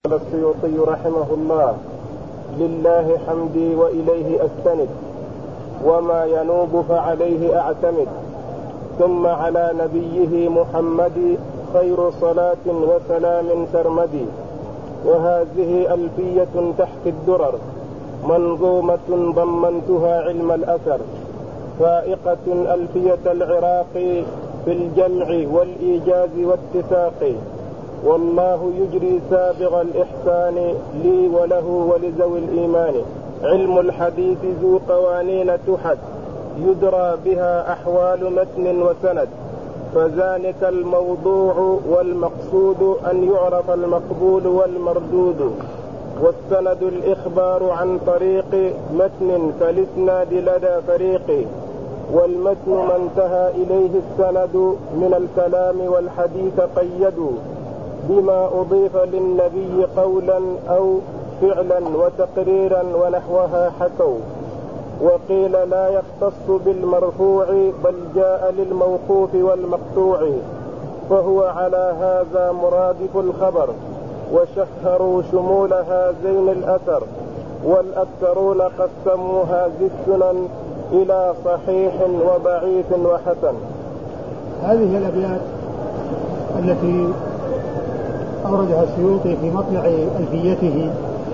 قال السيوطي رحمه الله: لله حمدي وإليه أستند، وما ينوب فعليه أعتمد، ثم على نبيه محمد خير صلاة وسلام سرمدي. وهذه ألفية تحت الدرر، منظومة ضمنتها علم الأثر، فائقة ألفية العراق في الجمع والإيجاز والاتفاق. والله يجري سابغ الإحسان لي وله ولذوي الإيمان. علم الحديث ذو قوانين تحد، يدرى بها أحوال متن وسند، فذلك الموضوع والمقصود أن يعرف المقبول والمردود. والسند الإخبار عن طريق متن فالإسناد لدى فريق، والمتن ما انتهى إليه السند من الكلام والحديث قيدوا بما أضيف للنبي قولا أو فعلا وتقريرا ونحوها حكوا. وقيل لا يختص بالمرفوع بل جاء للموقوف والمقطوع، فهو على هذا مرادف الخبر، وشهروا شمول هذين الأثر. والأكثرون قسموا هذه السنن إلى صحيح وضعيف وحسن. هذه الأبيات التي أوردها السيوطي في مطلع ألفيته،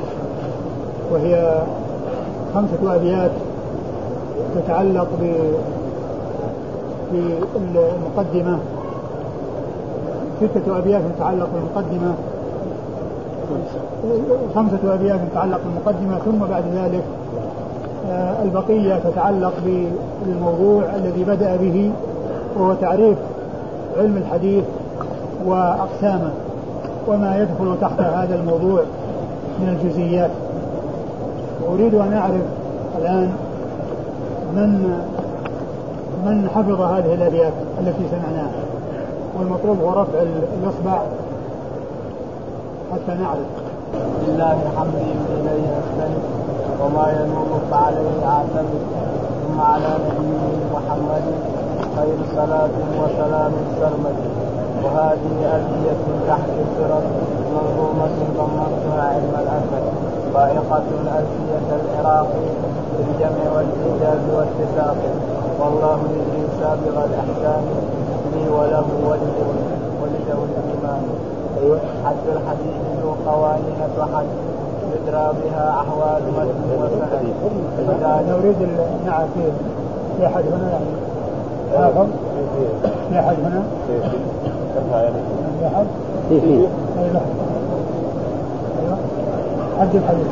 وهي 5 أبيات تتعلق بالمقدمة، 6 أبيات تتعلق بالمقدمة، 5 أبيات تتعلق بالمقدمة، ثم بعد ذلك البقية تتعلق بالموضوع الذي بدأ به، وهو تعريف علم الحديث وأقسامه وما يدخل تحت هذا الموضوع من الجزئيات. أريد أن أعرف الآن من حفظ هذه الأبيات التي سمعناها، والمطلوب هو رفع الإصبع حتى نعرف. لله حمدي وإليه أستند، وما ينوب فعليه أعتمد، ثم على نبيه محمد خير صلاة وسلام سرمد. وهذه ألفية تحت السرر، منظومة ضمنتها علم الأثر، فائقة ألفية العراق في الجمع والإيجاز والاتفاق. والله يجري سابغ الإحسان لي وله ولذوي الإيمان. حد الحديث ذو قوانين تحد، يدرى بها أحوال متن وسند. نريد نعم في أحد هنا حافظ، في أحد هنا في أحد أيوة حد الحديث.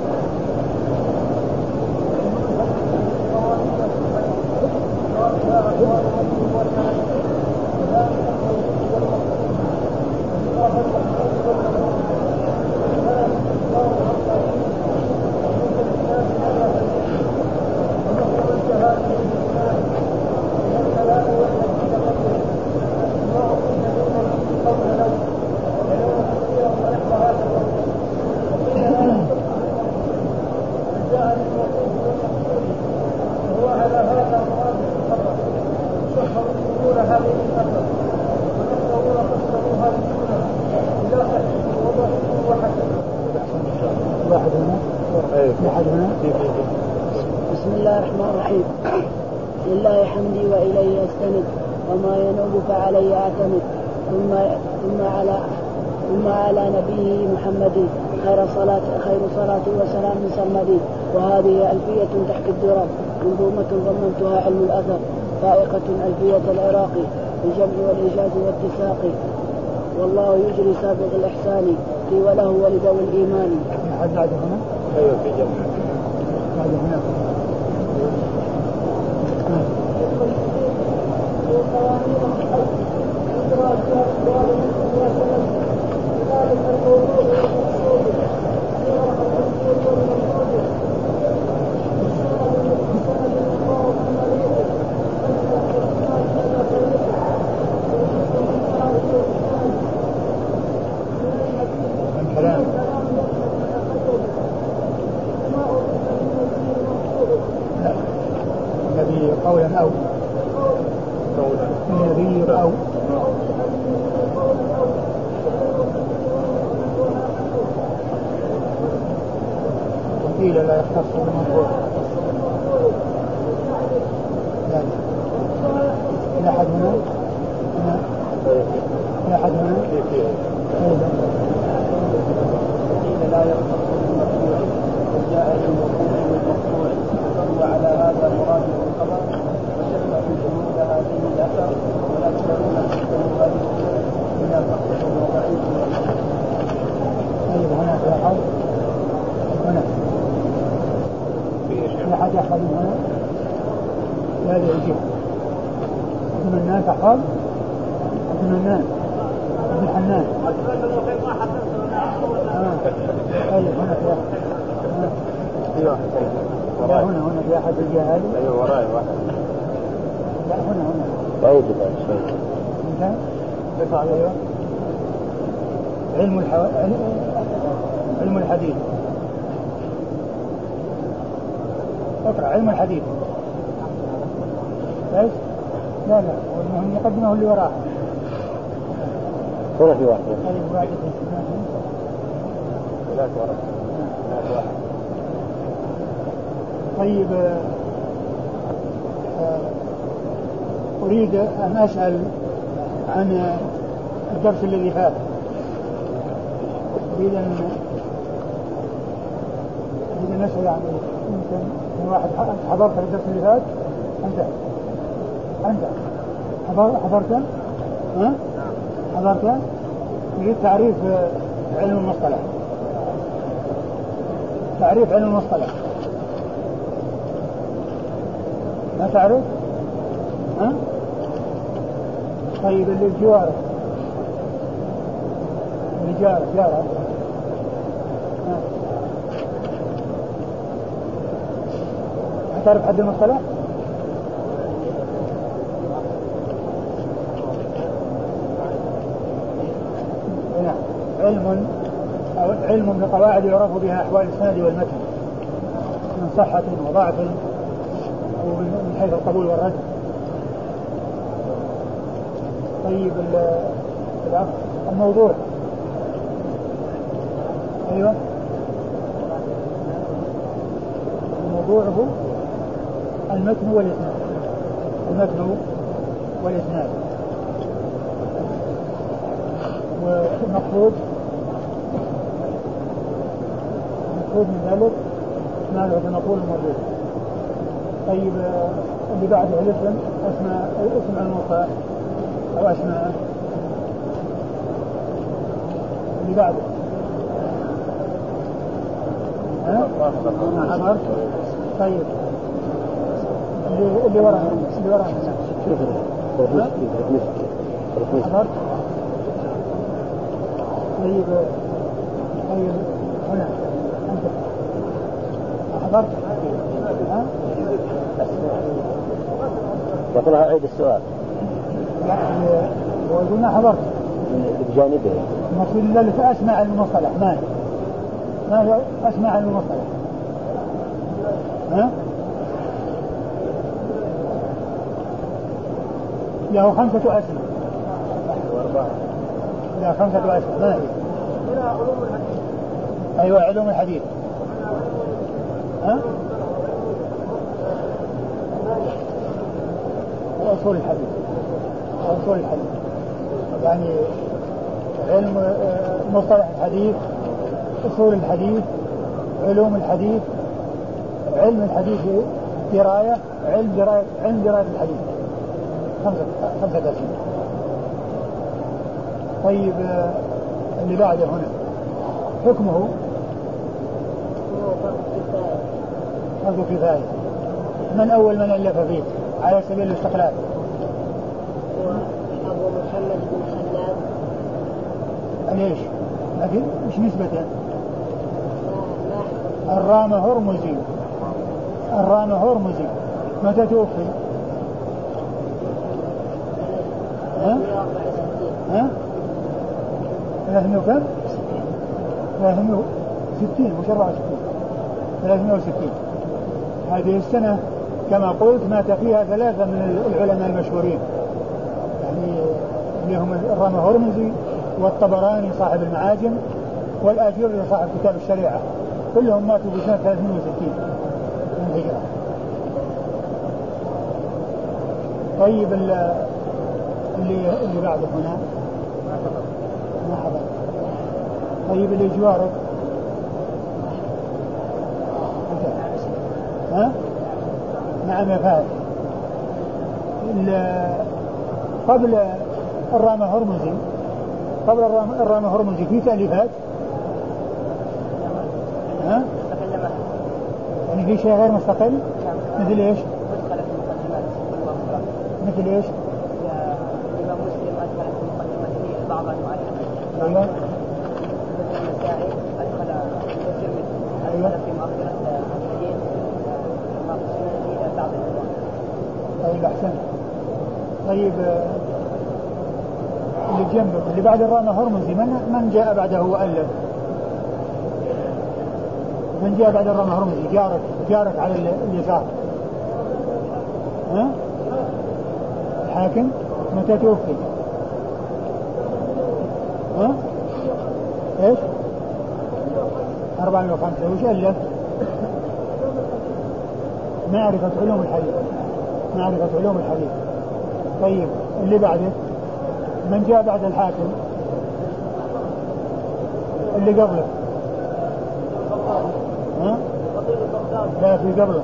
بسم الله الرحمن الرحيم. لله حمدي وإليه أستند، وما ينوب فعليه أعتمد، ثم على نبيه محمد خير صلاة وسلام سرمدي. وهذه ألفية تحت الدرر، منظومة ضمنتها علم الأثر، فائقة ألفية العراق في الجمع والإيجاز والاتساق. والله يجري سابغ الإحسان لي وله ولذوي الإيمان. بعد هنا أيوة في جمع بعد هنا قولا أو النبي أو قيل لا يختص بالمرفوع. لا أحد هنا؟ لا أحد هنا؟ قيل لا يختص بالمرفوع وجاء بالمرفوع والمقطوع وعلى هذا مراد الخبر وشبهوا جمود هذه الأثر والأكثرون حسنوا هذه الأمور إلى فقط وضعيف. طيب هنا في أحد؟ هنا في أحد يحفظ هنا؟ لا يجيب ابن الناس أحفظ؟ ابن الناس ابن الحنان. طيب هنا في أحد؟ هنا في أحد الجهال؟ أيوة وراي واحد. لا هنا طيب انت ارفع ايوه. علم الحديث. اقرأ علم الحديث. كويس؟ لا المهم يقدمه اللي وراه. هنا في واحد. طيب أريد أن أسأل عن الدرس الذي فات. أريد أن أسأل يعني يمكن واحد حضرت الدرس اللي فات. أنت حضرت؟ ها؟ حضرت؟ أريد تعريف علم المصطلح. تعريف علم المصطلح. ما تعرف؟ ها؟ طيب اللي جاره تعرف حد المصطلح؟ علم بقواعد يعرف بها أحوال السند والمتن من صحة وضعف ومن حيث القبول والرد. طيب الموضوع. أيوة الموضوع هو المتن والإسناد والمقصود من ذلك ما له بنقول الموضوع. طيب اللي بعده الاسم اسم الموقع أو أسماء. اللي بعده حضرت. طيب اللي وراء حضرت. طيب هنا أنت حضرت؟ وطلع عيد السؤال. وقلنا حضرت بجانبه. المقصود لك أسمع المصطلح. ما هو أسمع المصطلح؟ ها؟ له 5 أسماء. لا 5 أسماء. ما هي؟ أيوة علوم الحديث. ها؟ أصول الحديث يعني علم مصطلح الحديث، أصول الحديث، علوم الحديث، علم الحديث دراية، علم دراية الحديث. 5 أسماء. طيب اللي بعده هنا حكمه فرض كفاية. من أول من ألف فيه على سبيل الاستقلال؟ أبو محمد بن خلاد. ليش؟ لكن مش نسبته؟ الرامة هرمزي. متى توفي؟ ها؟ 300 وكم؟ 360 مش 64. 360. هذه السنة كما قلت مات فيها 3 من العلماء المشهورين يعني اللي هم الرامة هرمزي والطبراني صاحب المعاجم والآجري صاحب كتاب الشريعة. كلهم ماتوا في سنة 360 من الهجرة. طيب اللي بعده هنا ما حضر. طيب اللي جوارك ها؟ نعم يا فهد. قبل الرامة هرمزي، قبل الرامة هرمزي في تأليفات ها؟ يعني في شيء غير مستقل مثل ايش؟ مثل ايش؟ الإمام مسلم أدخل في مقدمته بعض أنواع أيوة. المسائل أدخل الترمذي أدخل في مؤخرة الحديث ما قسمه إلى بعض الأنواع. طيب أحسن. طيب اللي جنبك اللي بعد الرامة هرمزي من جاء بعده وألف؟ من جاء بعد الرامة هرمزي؟ جارك على اليسار ها؟ الحاكم متى توفي؟ ها؟ ايش؟ 405. وش ألف؟ معرفة علوم الحديث. معرفة علوم الحديث. طيب اللي بعده من جاء بعد الحاكم؟ اللي قبله ها؟ لا في قبله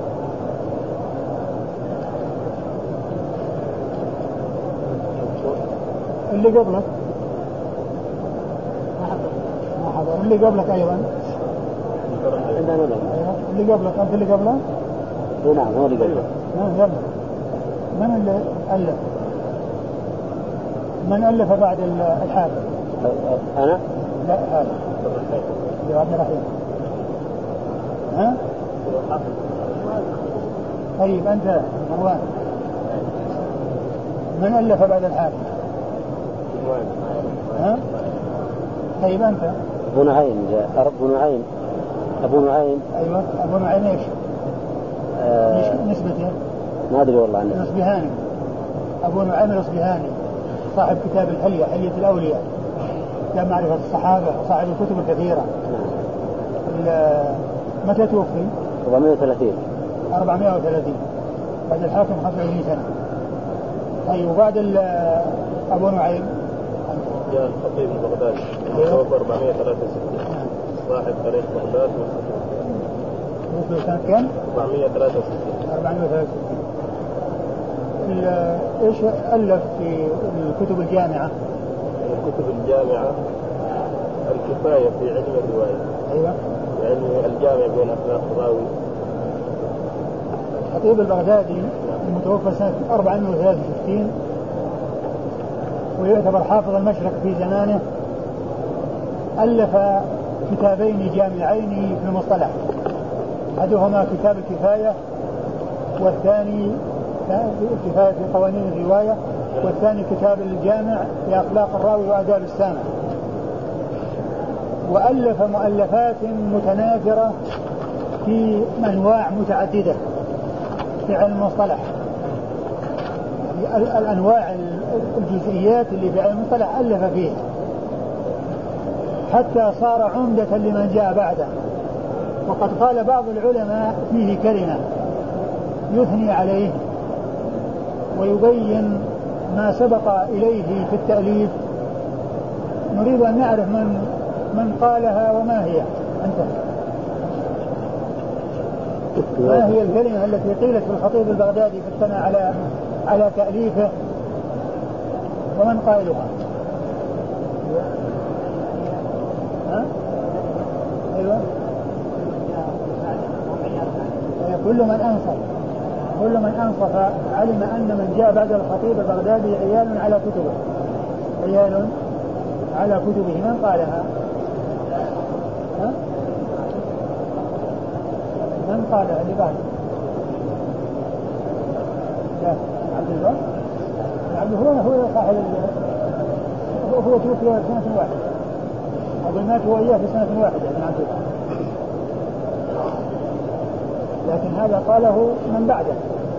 اللي قبلك ما حضر. اللي قبلك أيضا اللي قبلك أنت اللي قبله. نعم هو اللي قبله. يلا من اللي ألف؟ من ألف بعد الحاكم؟ أنا؟ لا هذا يا عبد الرحيم. ها؟ طيب أنت مروان من ألف بعد الحاكم؟ ها؟ طيب أنت؟ أبو نعيم. أبو نعيم. أيوة أبو نعيم إيش؟ نسبته؟ ما أدري والله عنه. الأصبهاني. أبو نعيم الأصبهاني صاحب كتاب الحلية، حلية الأولياء، كتاب معرفة الصحابة وصاحب الكتب الكثيرة. متى توفي؟ 430. 430 بعد الحاكم 25 سنة. طيب وبعد أبو نعيم جاء الخطيب البغدادي توفى 463 صاحب تاريخ بغداد توفي سنة كم؟ 463. 463. ايش ألف في الكتب الجامعة؟ الكتب الجامعة الكفاية في علم الرواية. أيوة. علم الجامع بين أخلاق الراوي. الخطيب البغدادي المتوفى سنة 463 ويعتبر حافظ المشرق في زمانه. ألف كتابين جامعين في المصطلح، أحدهما كتاب الكفاية والثاني الكفاية في قوانين الرواية، والثاني كتاب الجامع في أخلاق الراوي وآداب السامع. وألف مؤلفات متناثرة في أنواع متعددة في علم المصطلح. الأنواع الجزئيات اللي في علم المصطلح ألف فيها حتى صار عمدة لمن جاء بعده. وقد قال بعض العلماء فيه كلمة يثني عليه ويبين ما سبق إليه في التأليف. نريد أن نعرف من قالها وما هي. أنت ما هي الكلمة التي قيلت في الخطيب البغدادي في الثناء على تأليفه ومن قائلها؟ ها؟ أيوة. كل من أنصف علم أن من جاء بعد الخطيب البغدادي عيال على كتبه. من قالها؟ ها؟ من قالها اللي بعد؟ لا عبد البر. هو صاحب هو توفي في سنة واحدة. أقول مات هو إياه في سنة واحدة من عبد البر، لكن هذا قاله من بعده.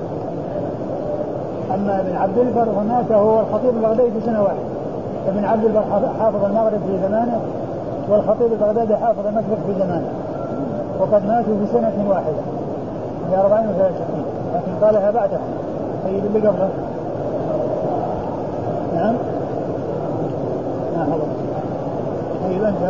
أما ابن عبد البر فمات هو الخطيب البغدادي في سنة واحدة. ابن عبد البر حافظ المغرب في زمانه، والخطيب البغدادي حافظ المشرق في زمانه. وقد ماتوا في سنة واحدة في 463 لكن قالها بعدها. طيب اللي قبله نعم خلاص. طيب أنت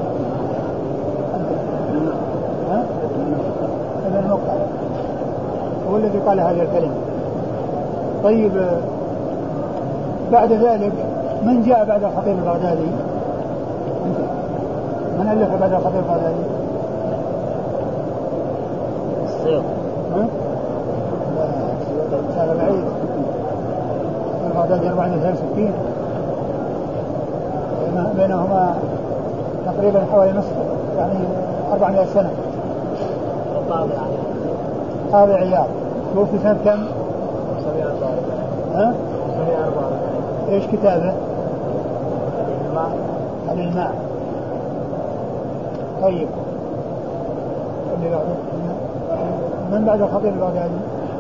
ها ابن المقطع هو الذي قال هذه الكلمة. طيب بعد ذلك من جاء بعد الخطيب البغدادي؟ من ألف بعد الخطيب البغدادي؟ السيوط. هذا بعيد. البغدادي 463 بينهما تقريبا حوالي نصف يعني 400 سنة. قاضي عياض توفي سنة كم؟ 744. ايش كتابه؟ عن الماء. طيب من بعد الخطيب البغدادي؟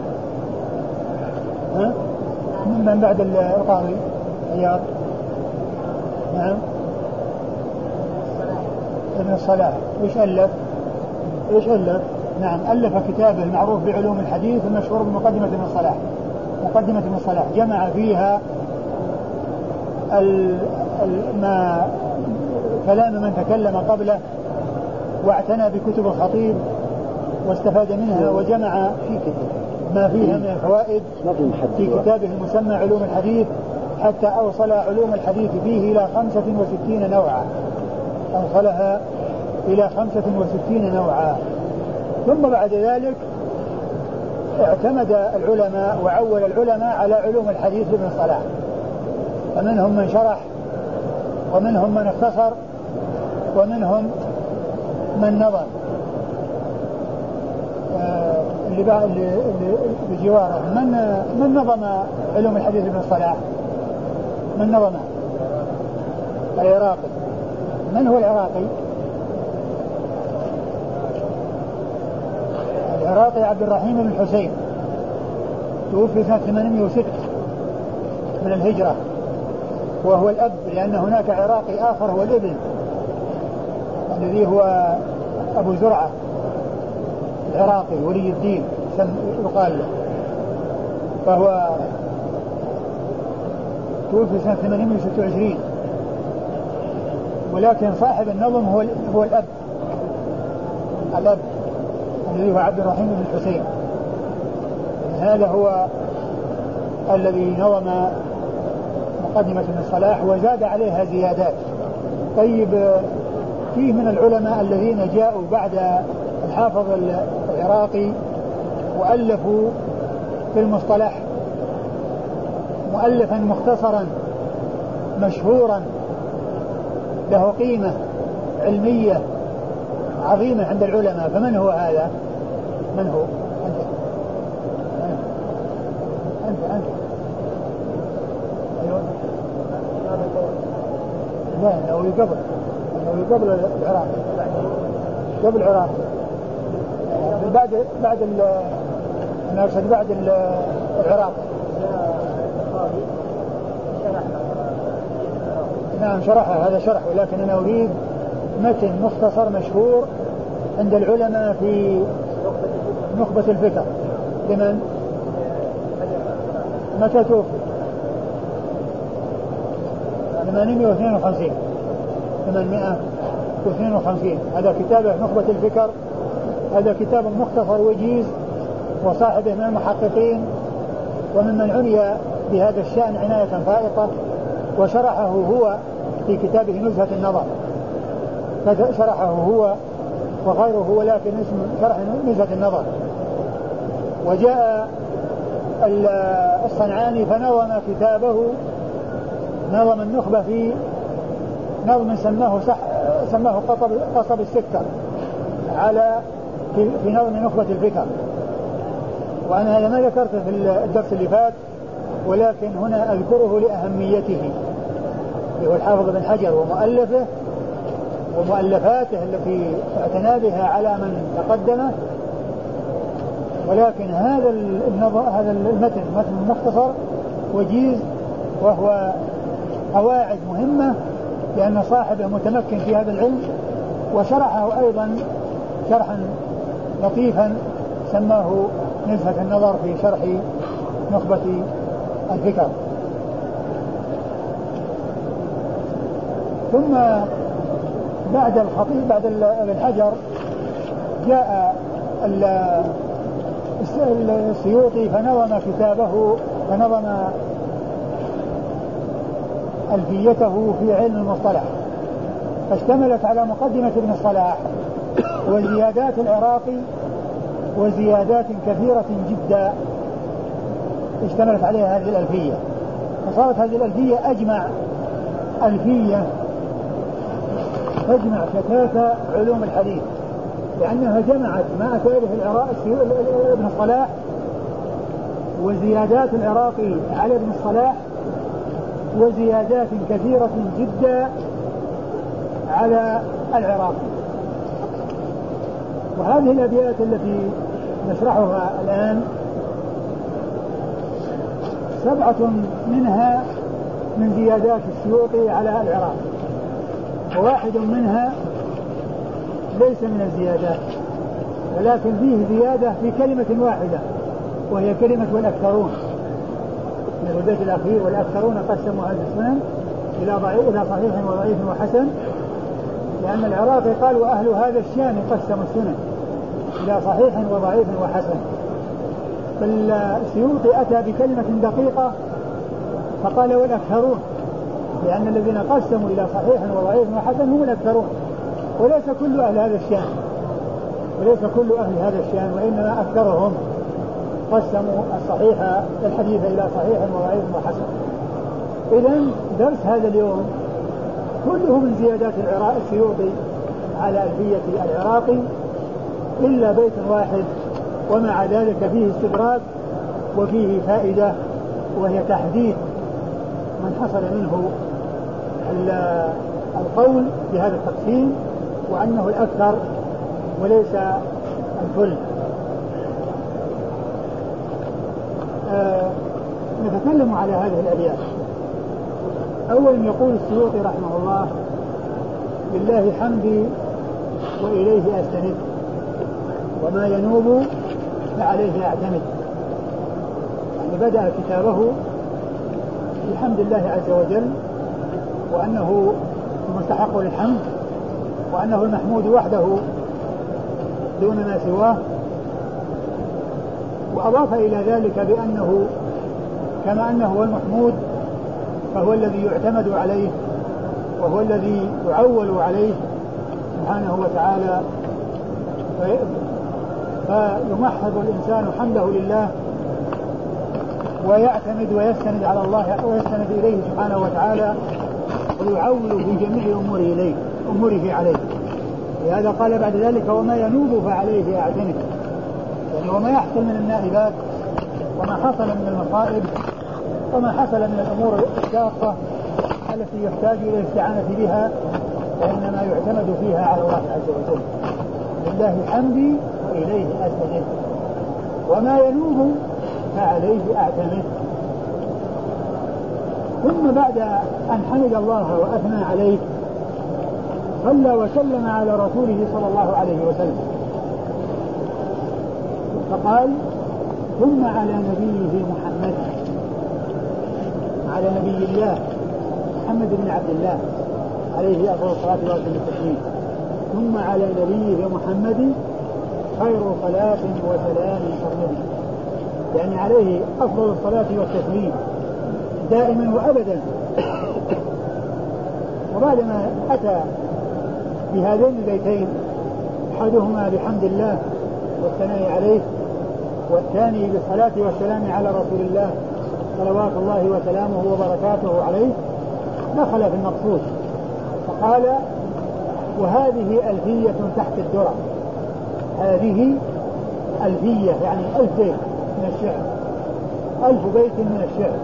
من بعد القاضي عياض؟ نعم ابن الصلاح. ايش ألف؟ نعم ألف كتابه المعروف بعلوم الحديث المشهور بمقدمة ابن الصلاح. مقدمة ابن الصلاح جمع فيها ما كلام من تكلم قبله واعتنى بكتب الخطيب واستفاد منها وجمع ما فيها من الفوائد في كتابه المسمى علوم الحديث حتى أوصل علوم الحديث فيه إلى 65 نوعا. أوصلها إلى 65 نوعا. ثم بعد ذلك اعتمد العلماء وعول العلماء على علوم الحديث ابن الصلاح، فمنهم من شرح ومنهم من اختصر ومنهم من نظم. اللي بجواره من نظم علوم الحديث ابن الصلاح؟ من نظمه؟ العراقي. من هو العراقي؟ العراقي عبد الرحيم بن الحسين توفي سنة 806 من الهجرة، وهو الأب لأن هناك عراقي آخر هو الابن الذي هو أبو زرعة العراقي ولي الدين يقال له، فهو توفي سنة 826. ولكن صاحب النظم هو الأب الذي هو عبد الرحيم بن الحسين. هذا هو الذي نظم مقدمة ابن الصلاح وزاد عليها زيادات. طيب فيه من العلماء الذين جاءوا بعد الحافظ العراقي وألفوا في المصطلح مؤلفا مختصرا مشهورا له قيمة علمية عظيمة عند العلماء. فمن هو هذا؟ من هو؟ أنت أيوة. لا النووي قبل العراق، قبل العراق بعد العراق. نعم شرحها، هذا شرح، ولكن أنا أريد متن مختصر مشهور عند العلماء في نخبة الفكر. لمن؟ متى توفي؟ 852. هذا كتابه نخبة الفكر. هذا كتاب مختصر وجيز وصاحبه من المحققين وممن عني بهذا الشأن عناية فائقة، وشرحه هو في كتابه نزهة النظر، شرحه هو وغيره ولكن اسم شرح نزهة النظر. وجاء الصنعاني فنظم كتابه، نظم النخبة في نظم سماه قصب السكر في نظم نخبة الفكر. وأنا هذا ما ذكرته في الدرس اللي فات، ولكن هنا أذكره لأهميته. هو الحافظ بن حجر ومؤلفه ومؤلفاته التي اعتنى بها على من تقدمه. ولكن هذا المتن مختصر وجيز، وهو قواعد مهمة لأن صاحبه متمكن في هذا العلم، وشرحه أيضا شرحا لطيفا سماه نزهة النظر في شرح نخبة الفكر. ثم بعد الخطيب بعد ابن حجر جاء السيوطي فنظم ألفيته في علم المصطلح، فاشتملت على مقدمة ابن الصلاح وزيادات العراقي وزيادات كثيرة جدا اشتملت عليها هذه الألفية، فصارت هذه الألفية أجمع ألفية تجمع شتات علوم الحديث، لأنها جمعت ما أتى به ابن الصلاح وزيادات العراقي على ابن الصلاح وزيادات كثيرة جدا على العراقي. وهذه الأبيات التي نشرحها الآن 7 منها من زيادات السيوطي على العراقي، وواحد منها ليس من الزيادات، ولكن فيه زيادة في كلمة واحدة وهي كلمة والأكثرون، من البيت الأخير والأكثرون قسموا هذا السنن إلى صحيح وضعيف وحسن، لأن العراقي قال وأهل هذا الشان قسموا السنن إلى صحيح وضعيف وحسن، فالسيوطي أتى بكلمة دقيقة فقال والأكثرون، لأن الذين قسموا إلى صحيح وضعيف وحسن هم الأكثرون، وليس كل أهل هذا الشان وإنما أكثرهم قسموا الصحيح الحديث إلى صحيح وضعيف وحسن. إذن درس هذا اليوم كله من زيادات السيوطي على ألفية العراقي إلا بيت واحد، ومع ذلك فيه استدراك وفيه فائدة، وهي تحديد من حصل منه القول بهذا التقسيم وأنه الأكثر وليس الكل. نتكلم على هذه الأبيات. أولا يقول السيوطي رحمه الله: لله حمدي وإليه أستند، وما ينوب فعليه أعتمد. يعني بدأ كتابه بحمد الله عز وجل، وأنه المستحق للحمد، وأنه المحمود وحده دون ما سواه، وأضاف إلى ذلك بأنه كما أنه هو المحمود فهو الذي يعتمد عليه وهو الذي يعول عليه سبحانه وتعالى، فيمحض الإنسان حمده لله ويعتمد ويستند على الله ويستند إليه سبحانه وتعالى ويعول في جميع أموره عليه. لهذا قال بعد ذلك: وما ينوب فعليه أعتمد، يعني وما يحصل من النائبات وما حصل من المصائب وما حصل من الأمور الشاقة التي يحتاج إلى الاستعانة بها فإنما يعتمد فيها على الله عز وجل. لله حمدي وإليه أستند، وما ينوب فعليه أعتمد. ثم بعد أن حمد الله وأثنى عليه صلى وسلم على رسوله صلى الله عليه وسلم، فقال: ثم على نبيه محمد، على نبي الله محمد بن عبد الله عليه أفضل الصلاة والتسليم، ثم على نبيه محمد خير صلاة وسلام سرمدي، يعني عليه أفضل الصلاة والتسليم دائما وأبدا. وبعدما أتى بهذين البيتين، أحدهما بحمد الله والثناء عليه، والثاني بالصلاة والسلام على رسول الله صلوات الله وسلامه وبركاته عليه، دخل في المقصود فقال: وهذه ألفية تحت الدرة. هذه ألفية يعني 1000 بيت من الشعر، 1000 بيت من الشعر،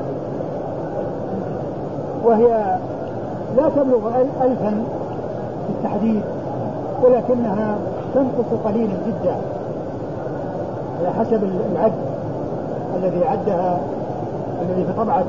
وهي لا تبلغ 1000 في التحديد، ولكنها تنقص قليلا جدا على حسب العد الذي عدها، الذي في طبعة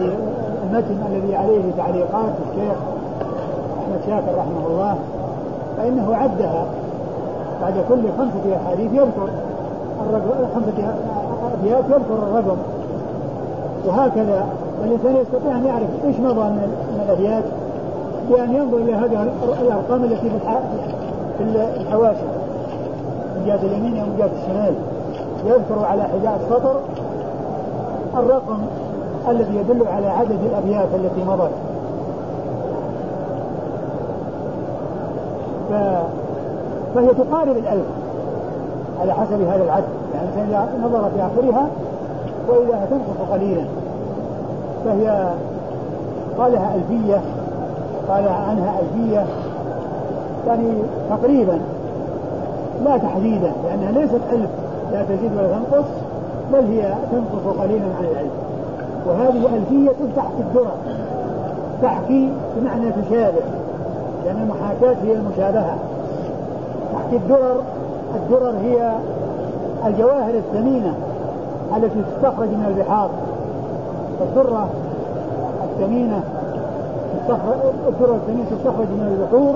المتن الذي عليه تعليقات الشيخ أحمد شاكر رحمه الله، فإنه عدها بعد كل 5 أحاديث يذكر الرقم 5 أبيات يذكر الرقم، وهكذا الإنسان يستطيع أن يعرف إيش مضى من الأبيات بأن ينظر إلى هذه الأرقام التي في الحواشي من جهة اليمين أو من جهة الشمال، يذكر على حذاء السطر الرقم الذي يدل على عدد الأبيات التي مضت. فهي تقارب 1000 على حسب هذا العدد، يعني إذا نظر في آخرها وإذا تنقص قليلا فهي قالها ألفية، قال عنها ألفية يعني تقريبا لا تحديدا، لأنها ليست 1000 لا تزيد ولا تنقص، بل هي تنقص قليلا عن 1000. وهذه ألفية تحت الدرر، تحكي بمعنى تشابه، لأن المحاكاة هي المشابهة. تحت الدرر هي الجواهر الثمينة التي تستخرج من البحار. الدرة الثمينة تستخرج من البحور،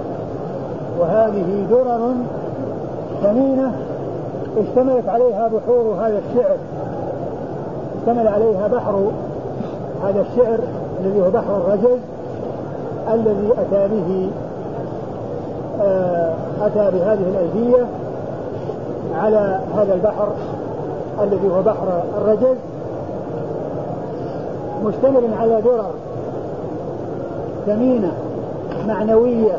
وهذه درر ثمينة اشتملت عليها بحور هذا الشعر، اشتمل عليها بحر هذا الشعر الذي هو بحر الرجز الذي أتى بهذه الألفية على هذا البحر الذي هو بحر الرجز، مشتمل على درر ثمينة معنوية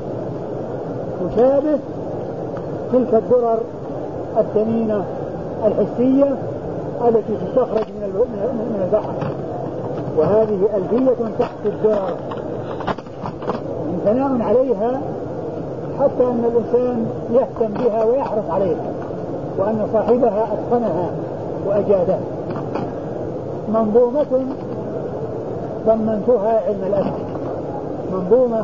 تشابه تلك الدرر الثمينة الحسية التي تستخرج من البحر. وهذه ألفية تحت الدرر ثناء عليها حتى أن الإنسان يهتم بها ويحرص عليها، وأن صاحبها أتقنها وأجادها. منظومة ضمنتها علم الأثر، منظومة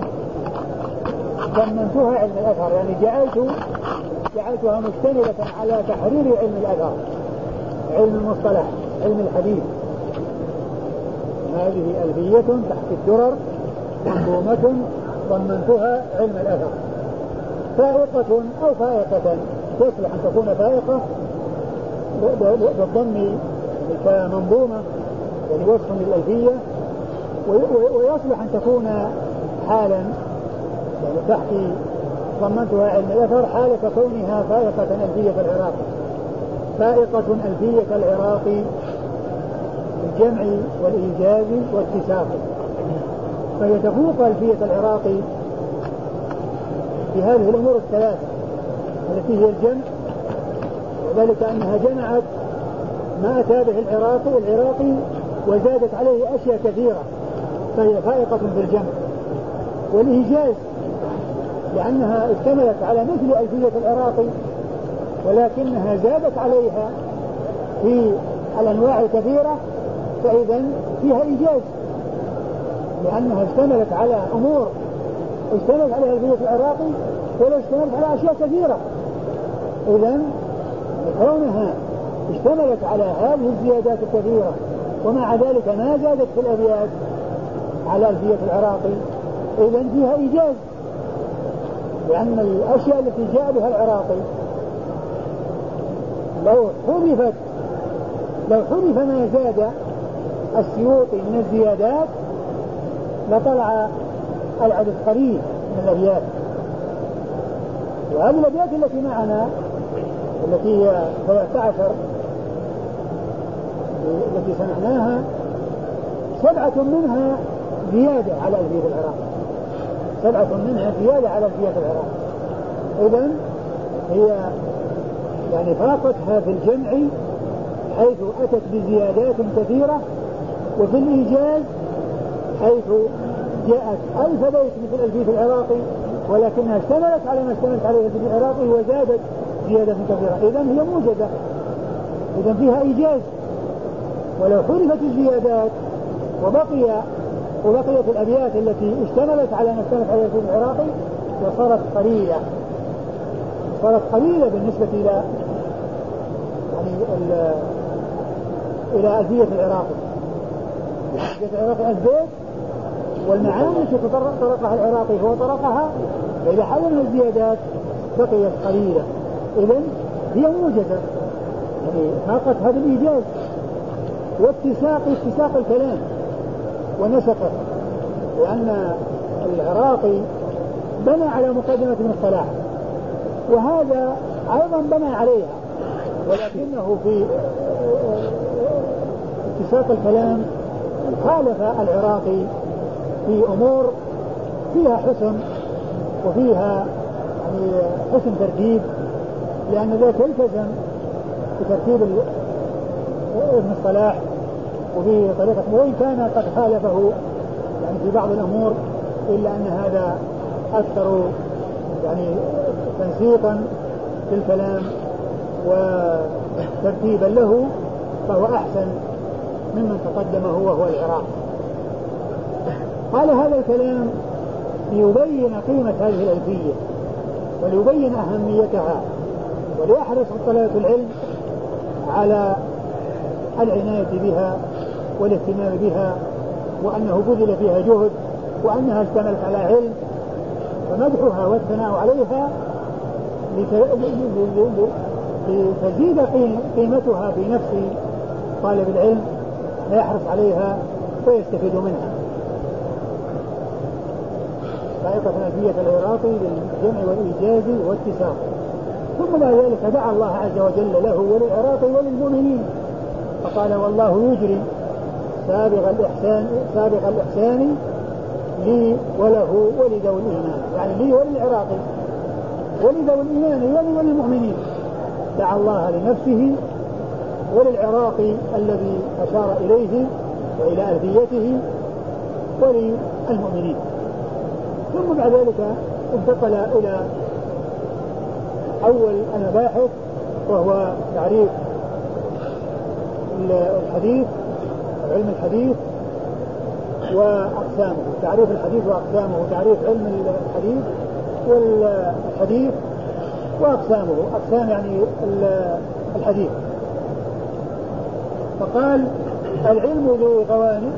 ضمنتها علم الأثر، يعني جعلتها مشتملة على تحرير علم الأثر، علم المصطلح، علم الحديث. هذه ألفية تحت الدرر منظومة ضمنتها علم الأثر، فائقة أو فائقة، يصلح أن تكون فائقة بالضم كمنظومة يعني وصف للألفية، ويصلح أن تكون حالا يعني تحت ضمنتها علم الأثر حالة كونها فائقة ألفية العراقي، فائقة ألفية العراقي بالجمع والإيجاز والاتساق. فهي تفوق ألفية العراقي في هذه الأمور الثلاثة التي هي الجمع، وذلك أنها جمعت ما أتى به العراقي وزادت عليه أشياء كثيرة، فهي فائقة في الجمع. والإيجاز لأنها اشتملت على مثل ألفية العراقي ولكنها زادت عليها في الأنواع الكثيرة، فإذا فيها إيجاز لأنها اشتملت على أمور اشتملت عليها ألفية العراقي ولا اشتملت على أشياء كثيرة. إذا كونها اشتملت على هذه الزيادات الكثيرة ومع ذلك ما زادت في الأبيات على ألفية العراقي، إذا فيها إيجاز، لأن الأشياء التي جاء بها العراقي لو حذف ما زاد السيوطي من الزيادات لطلع العدد قليل من الأبيات. وهذه الأبيات التي معنا التي هي 13 التي سمعناها 7 منها زيادة على ألفية العراقي، 7 منها زيادة على ألفية العراقي. إذن هي يعني فاقتها في الجمع حيث أتت بزيادات كثيرة، وفي الإيجاز حيث جاءت 1000 بيت مثل ألفية العراقي ولكنها اشتملت على ما اشتملت عليه ألفية العراقي وزادت زيادة كثيرة. إذن هي موجزة، إذن فيها إيجاز. ولو حذفت الزيادات وبقيت الأبيات التي اشتملت على ما اشتملت عليه ألفية العراقي وصارت قليلة بالنسبة إلى يعني إلى ألفية العراقي. ألفية العراقي 1000 بيت والمعاني التي طرقها العراقي هو طرقها، فإذا حل من الزيادات بقيت قليلة إذن هي موجزة، يعني فاقت هذا الإيجاز واتساق الكلام ونسقه، لأن العراقي بنى على مقدمة ابن الصلاح وهذا أيضا بنى عليها، ولكنه في اتساق الكلام خالف العراقي في أمور فيها حسن وفيها يعني حسن ترتيب، لأن ذاك التزم بترتيب ابن الصلاح وفي طريقة، وإن كان قد خالفه يعني في بعض الأمور إلا أن هذا أكثر يعني تنسيقا في الكلام وترتيبا له، فهو أحسن ممن تقدمه وهو العراق. قال هذا الكلام ليبين قيمة هذه الألفية وليبين أهميتها وليحرص طلبة العلم على العناية بها والاهتمام بها، وأنه بذل فيها جهد وأنها اشتملت على علم، فمدحها والثناء عليها لتزيد قيمتها في نفس طالب العلم فيحرص عليها ويستفيد منها. طريقة ألفية العراقي للجمع والإيجاز والاتساق. ثم بعد ذلك دعا الله عز وجل له وللعراقي وللمؤمنين فقال والله يجري سابق الإحسان لي وله ولذوي الإيمان، يعني لي وللعراقي ولذوي الإيمان وللمؤمنين. دعا الله لنفسه وللعراقي الذي أشار إليه وإلى ألفيته وللمؤمنين. ثم بعد ذلك انتقل إلى أول المباحث وهو تعريف الحديث، علم الحديث وأقسامه، تعريف الحديث وأقسامه، تعريف علم الحديث والحديث وأقسامه، أقسام يعني الحديث. فقال العلم ذو قوانين،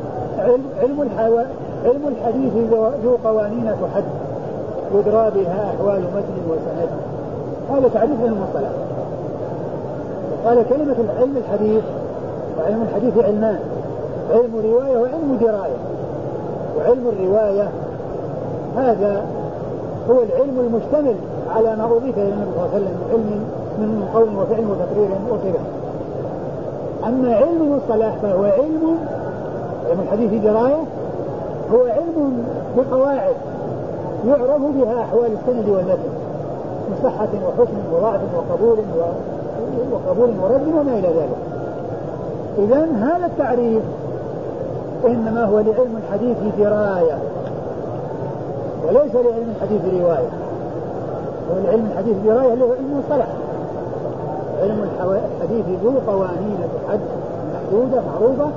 علم الحديث ذو قوانين تحد يدرى بها أحوال متن وسند. هذا تعريف المصطلح. قال كلمة علم الحديث وعلم الحديث علمان، علم رواية وعلم دراية. وعلم الرواية هذا هو العلم المشتمل على ما أضيف إلى النبي صلى الله عليه وسلم من قول وفعل وتقرير وصفة. أما علم المصطلح فهو علم الحديث دراية، هو علم بقواعد يعرف بها أحوال السند والمتن من صحة وحسن وضعف وقبول ورد وما إلى ذلك. إذن هذا التعريف إنما هو لعلم الحديث دراية وليس لعلم الحديث رواية. هو لعلم الحديث دراية اللي هو علم المصطلح. علم الحديث ذو قوانين تحد محدودة معروفة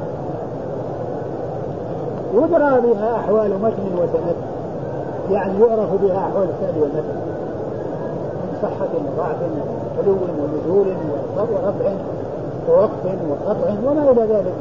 يدرى بها أحوال متن وسند، يعني يعرف بها أحوال السند والمتن من صحة وضعف وحلو ونزول ورفع ووقف وقطع وما إلى ذلك.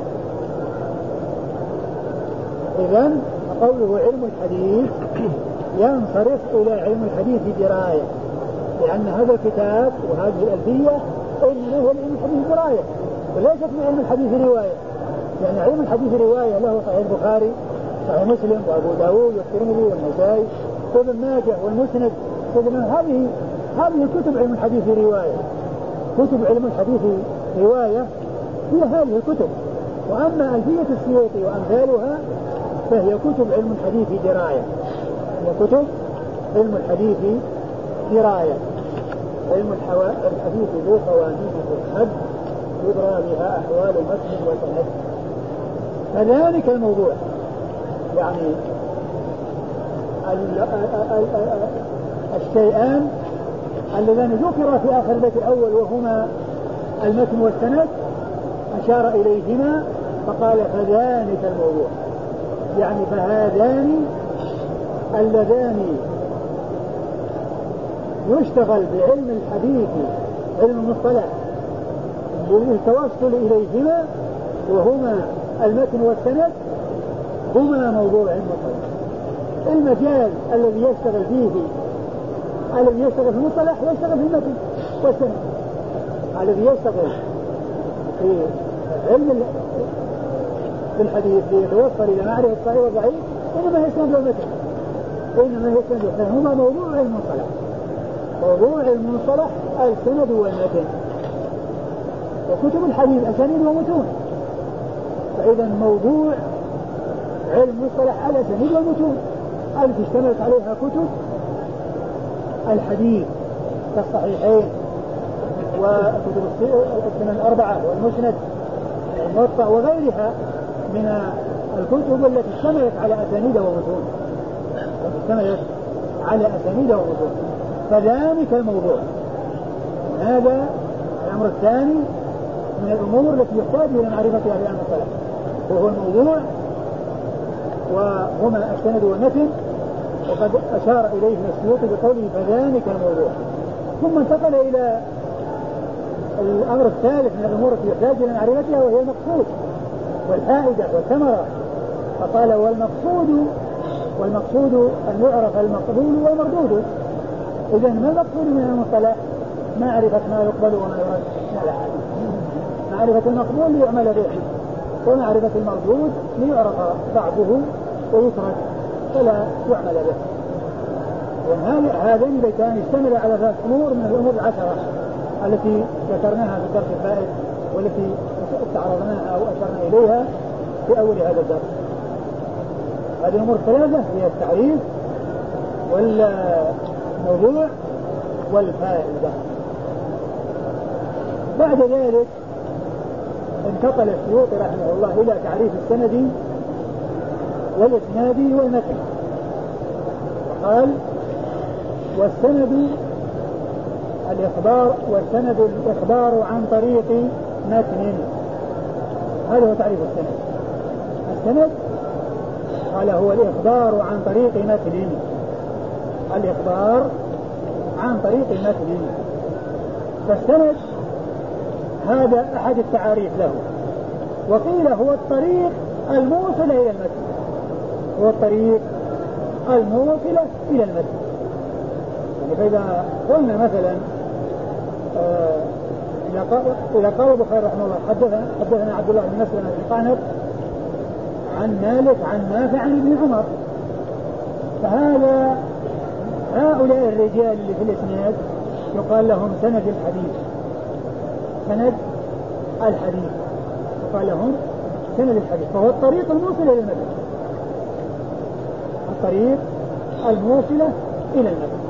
إذن قوله علم الحديث ينصرف إلى علم الحديث دراية، لأن هذا الكتاب وهذه الألفية إنما هو علم الحديث دراية وليست من علم الحديث رواية. يعني علم الحديث رواية له صحيح البخاري صحيح مسلم وأبو داود والترمذي والنسائي وابن ماجه والمسند. هذه كتب علم الحديث رواية. كتب علم الحديث رواية هي هذه الكتب. وأما ألفية السيوطي وأمثالها فهي كتب علم الحديث دراية، هي كتب علم الحديث دراية. علم الحديث ذو قوانين تحد يدرى بها أحوال متن وسند. فذلك الموضوع يعني الشيئان اللذان ذكر في آخر البيت الأول وهما المتن والسند أشار إليهما فقال فذلك الموضوع، يعني فهذان اللذان يشتغل بعلم الحديث علم المصطلح للتوصل إليهما وهما المتن والسند هما موضوع علم المصطلح. المجال الذي يشتغل فيه الذي يشتغل في المصطلح يشتغل في المتن والسند. الذي يشتغل في علم في الحديث ليتوصل إلى معرفة الصحيح والضعيف إنما يسند المتن، إنما يسند. فهما موضوع المصطلح، موضوع المصطلح السند والمتن. وكتب الحديث أسانيد ومتون، فإذا موضوع علم المصطلح الأسانيد والمتون التي اشتملت عليها كتب الحديث كالصحيحين وكتب السنن الأربعة والمسند والموطأ وغيرها من الكتب التي اشتملت على أسانيد ومتون، اشتملت على أسانيد ومتون. فذلك الموضوع. هذا الأمر الثاني من الأمور التي يحتاج إلى معرفتها في المصطلح، وهو الموضوع وهما السند والمتن. وقد أشار إليه السيوطي بقوله فذلك الموضوع. ثم انتقل إلى الأمر الثالث من الأمور التي يحتاج إلى معرفتها وهي المقصود والفائدة والثمرة. فقال والمقصود أن يعرف المقبول والمردود. إذا ما المقصود من المصطلح؟ معرفة ما يقبل وما يرد. معرفة المقبول ليعمل به، ومعرفة المردود ليعرف بعضه ويترك فلا يعمل به. وهذين البيتان اشتمل على 3 أمور من الأمور 10 التي ذكرناها في الدرس الفائت والتي استعرضناها أو أشرنا إليها في أول هذا الدرس. هذه الأمور 3 هي التعريف والموضوع والفائدة. بعد ذلك انتقل السيوطي رحمه الله إلى تعريف السند والإسناد والمتن. قال والسند الإخبار، والسند الإخبار عن طريق متن. هذا هو تعريف السند. السند قال هو الإخبار عن طريق متن، الإخبار عن طريق متن. فالسند هذا أحد التعاريف له، وقيل هو الطريق الموصل إلى المتن، هو الطريق الموصلة إلى المتن. يعني فإذا قلنا مثلا إذا قال البخاري رحمه الله حدثنا عبد الله بن مسلمة بن قعنب عن مالك عن نافع عن ابن عمر، فهذا هؤلاء الرجال اللي في الإسناد يقال لهم سند الحديث، سند الحديث يقال لهم سند الحديث. فهو الطريق الموصل إلى المتن، الطريق الموصلة إلى المتن.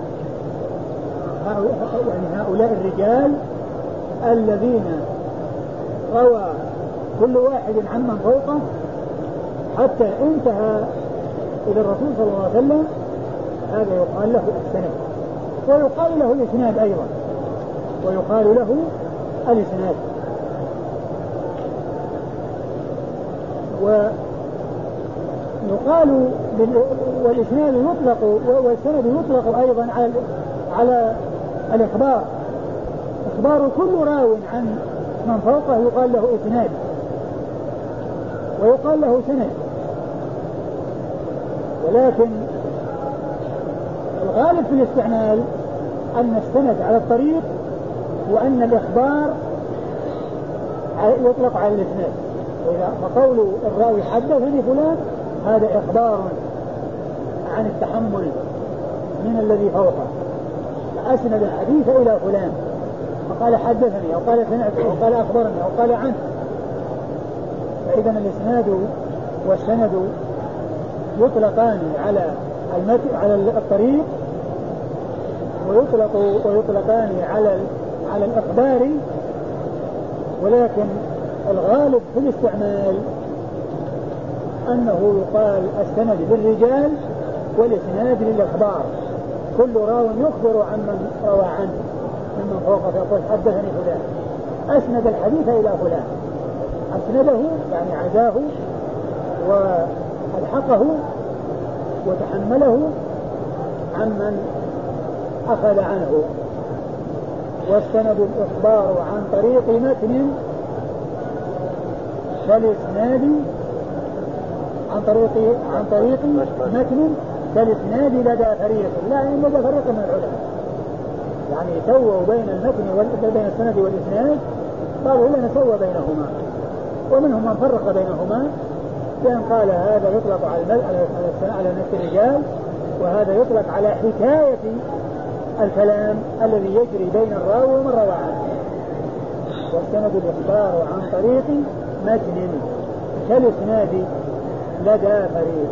يعني هؤلاء الرجال الذين روى كل واحد عمن فوقه حتى انتهى إلى الرسول صلى الله عليه وسلم، هذا يقال له السند، ويقال له الإسناد أيضا، ويقال له الإسناد. ويقال والإسناد يطلق والسند يطلق أيضا على الإخبار. إخبار كل راو عن من فوقه يقال له إسناد ويقال له سند. ولكن الغالب في الاستعمال أن السند على الطريق، وأن الإخبار يطلق على الإسناد. فقول الراوي حدثني فلان هذا إخبار عن التحمل من الذي فوقه، فأسند الحديث إلى فلان فقال حدثني أو قال سمعت أو قال أخبرني أو قال عنه. فإذا الإسناد والسند يطلقان على الطريق، ويطلقان على الإخبار، ولكن الغالب في الاستعمال أنه يقال السند للرجال والإسناد للإخبار. كل راو يخبر عن من روى عنه ممن فوقه فيقول حدثني فلان، أسند الحديث إلى فلان، أسنده يعني عزاه وألحقه وتحمله عمن أخذ عنه. والسند الإخبار عن طريق متن، فالإسناد عن طريق متن كالإسناد لدى فريق، لا يعني لدى فريق من العلماء، يعني سووا بين المتن بين السند والإسناد، قالوا لنا نسوى بينهما، ومنهم من فرق بينهما بأن قال هذا يطلق على نفس الرجال، وهذا يطلق على حكاية الكلام الذي يجري بين الراوي ومن روى عنه. والسند الإخبار عن طريق متن كالإسناد لدى فريق.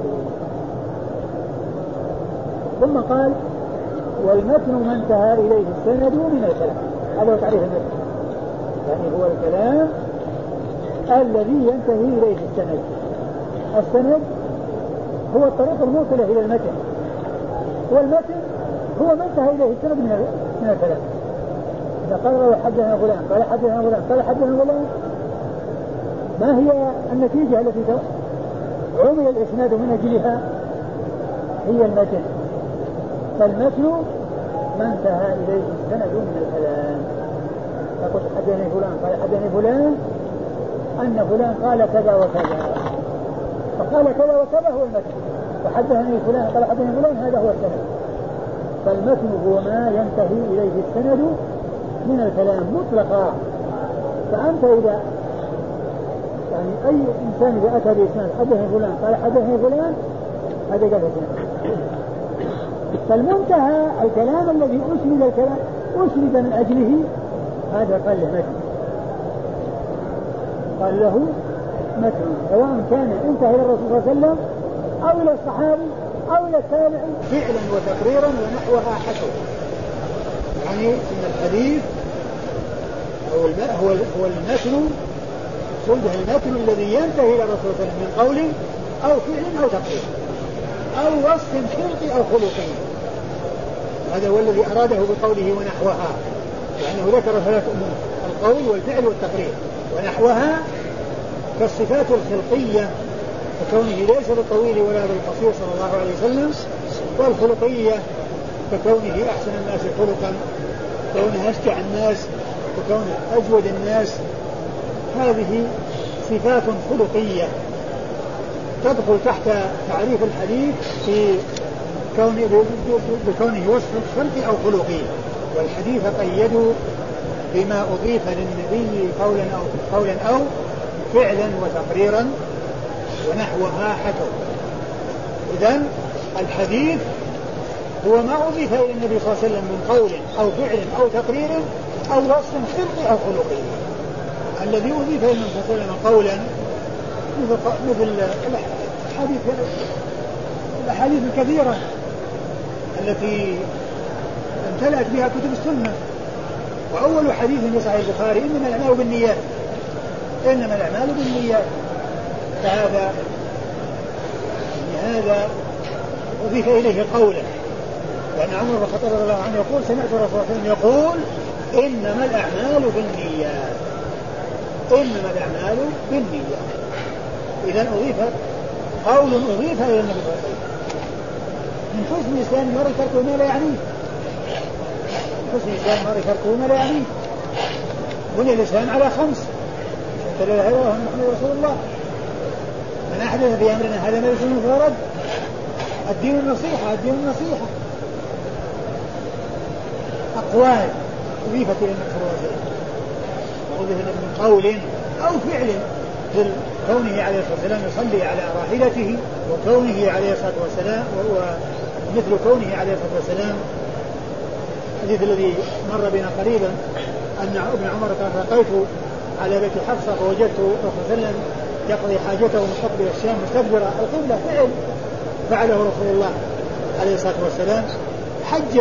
ثم قال والمتن ما انتهى إليه السند من الكلام، هذا هو تعريف المتن، يعني هو الكلام الذي ينتهي إليه السند. السند هو الطريق الموصلة إلى المتن، والمتن هو ما انتهى إليه السند من الكلام. إذا قال حدثنا فلان قال حدثنا فلان قال حدثنا فلان، ما هي النتيجة التي عمل الإسناد من أجلها؟ هي المتن. فالمتن ما انتهى إليه السند من الكلام. فقلت حدثني فلان قال حدثني فلان أن فلان قال كذا وكذا، فقال كذا وكذا هو المتن، وحدثني فلان قال حدثني فلان هذا هو السند. فالمتن هو ما ينتهي إليه السند من الكلام مطلقا. فأنت إذا يعني أي إنسان إذا أتى بإسناد حدثني فلان قال حدثني فلان، هذا قال الإسناد. فالمنتهى الكلام الذي أسند الكلام أسند من أجله، هذا قال له متن، قال له متن، سواء كان انتهى إلى الرسول صلى الله عليه وسلم أو إلى الصحابي أو إلى التابعي فعلا وتقريرا ونحوها حسب. يعني إن الحديث هو المتن، صلبه المتن الذي ينتهي إلى الرسول صلى الله عليه وسلم من قول أو فعل أو تقرير أو وصف خلقي أو خلقي. هذا هو الذي أراده بقوله ونحوها، لأنه ذكر ثلاث أمور: القول والفعل والتقرير، ونحوها كالصفات الخلقية ككونه ليس بالطويل ولا بالقصير صلى الله عليه وسلم، والخلقية ككونه أحسن الناس خلقا، كونه أشجع الناس، وكونه أجود الناس. هذه صفات خلقية تدخل تحت تعريف الحديث في بكونه وصف خلقي أو خلقي. والحديث قيدوا بما أضيف للنبي قولا أو فعلا وتقريرا ونحوها حكوا. إذن الحديث هو ما أضيف إلى النبي صلى الله عليه وسلم من قول أو فعل أو تقرير أو وصف خلقي أو خلقي. الذي أضيف إلى النبي صلى الله عليه وسلم قولا مثل الأحاديث الكثيرة التي امتلأت بها كتب السنة. وأول حديث في صحيح البخاري إنما الأعمال بالنيات، إنما الأعمال بالنيات. فهذا أضيف إليه قولا، لأن عمر بن الخطاب رضي الله عنه يقول سمعت الرسول صلى الله عليه وسلم يقول إنما الأعمال بالنيات، إنما الأعمال بالنيات. إذا أضيف قول أضيف إلى النبي صلى الله عليه وسلم. من حسن الإسلام المرء تركه ما لا يعنيه، حسن الإسلام المرء تركه ما لا يعنيه. بني الإسلام على 5: لا إله إلا الله محمد رسول الله، من أحدث في أمرنا هذا ما ليس منه فهو رد، الدين النصيحة، الدين النصيحة. أقوال أضيفت إلى النبي صلى الله عليه وسلم، أضيف من قول أو فعل، مثل كونه عليه الصلاة والسلام يصلي على راحلته، وكونه عليه الصلاة والسلام ومثل كونه عليه الصلاة والسلام الحديث الذي مر بنا قريبا أن ابن عمر قال رقيت على بيت حفصة فوجدت الرسول صلى الله عليه وسلم يقضي حاجته مستقبل الشام مستدبر القبلة، فعله رسول الله عليه الصلاة والسلام. حج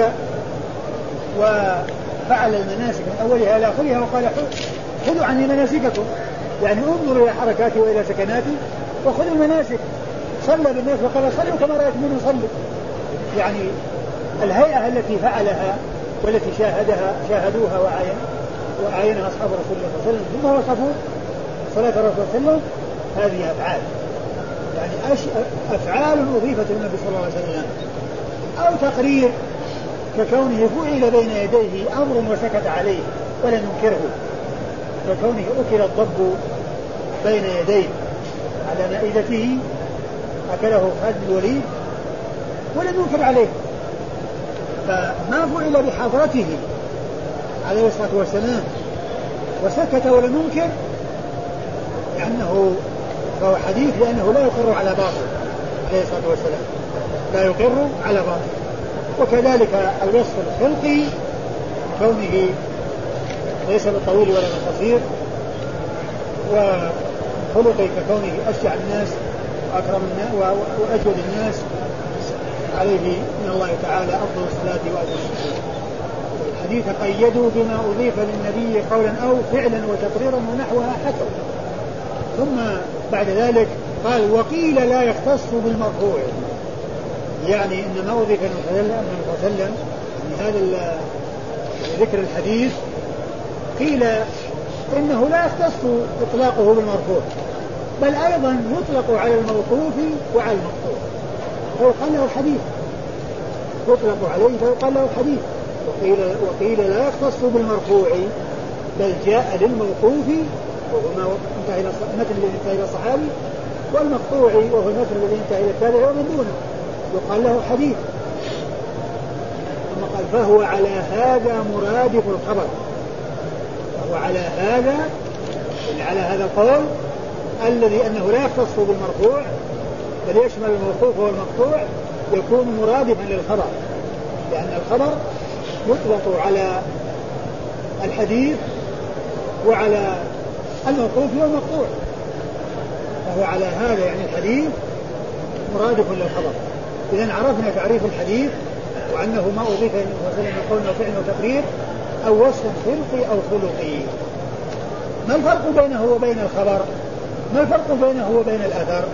وفعل المناسك من أولها إلى آخرها وقال خذوا عني مناسككم، يعني انظروا إلى حركاتي وإلى سكناتي وخذوا المناسك. صلى بالناس وقال صلوا كما رأيتموني أصلي، يعني الهيئة التي فعلها والتي شاهدوها وعاينها أصحاب رسول الله صلى الله عليه وسلم ثم وصفوا صلاة الرسول صلى الله عليه وسلم. هذه أفعال، يعني أفعال أضيفت للنبي صلى الله عليه وسلم، أو تقرير ككونه فعل بين يديه أمر وسكت عليه ولم ينكره، ككونه أكل الضب بين يديه على مائدته أكله خالد الوليد ولم ينكر عليه، فما فعل بحضرته عليه الصلاة والسلام وسكت ولم ينكر لأنه فهو حديث، لأنه لا يقر على باطل عليه الصلاة والسلام، لا يقر على باطل. وكذلك الوصف الخلقي كونه ليس بالطويل ولا بالقصير، وخلقي ككونه أشجع الناس وأكرم الناس وأجود الناس، عليه من الله تعالى أفضل الصلاة وأجل الشكر. الحديث قيدوا بما أضيف للنبي قولا أو فعلا وتقريرا ونحوها حسب. ثم بعد ذلك قال وقيل لا يختص بالمرفوع، يعني إن ما أضيف للنبي صلى الله عليه وسلم من هذا ذكر الحديث قيل إنه لا يختص إطلاقه بالمرفوع، بل أيضا يطلق على الموقوف وعلى المقطوع فيقال له حديث، يطلق عليه فيقال له حديث. وقيل لا يختص بالمرفوع بل جاء للموقوف وهو ما انتهى إلى المثل الذي انتهى إلى الصحابي، والمقطوع وهو المثل الذي انتهى إلى التابع ومن دونه يقال له حديث. ثم قال فهو على هذا مرادف الخبر، وهو على هذا يعني على هذا القول الذي أنه لا يختص بالمرفوع بل يشمل الموقوف والمقطوع يكون مرادفا للخبر، لأن الخبر يطلق على الحديث وعلى الموقوف والمقطوع، فهو على هذا يعني الحديث مرادف للخبر. إذن عرفنا تعريف الحديث وأنه ما أضيف إليه وسلم قول وفعل وتقرير أو وصف خلقي أو خلقي. ما الفرق بينه وبين الخبر؟ ما الفرق بينه وبين الأثر؟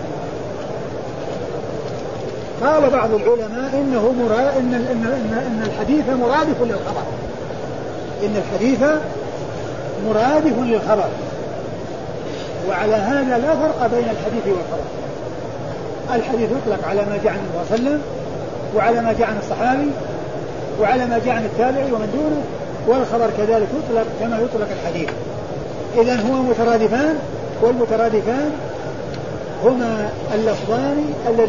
قال بعض العلماء إن الحديث مرادف للخبر، إن الحديث مرادف للخبر، وعلى هذا لا فرق بين الحديث والخبر. الحديث يطلق على ما جاء عن النبي صلى الله عليه وسلم وعلى ما جاء عن الصحابي وعلى ما جاء عن التابعي ومن دونه، والخبر كذلك يطلق كما يطلق الحديث. إذن هما مترادفان، والمترادفان هما اللفظان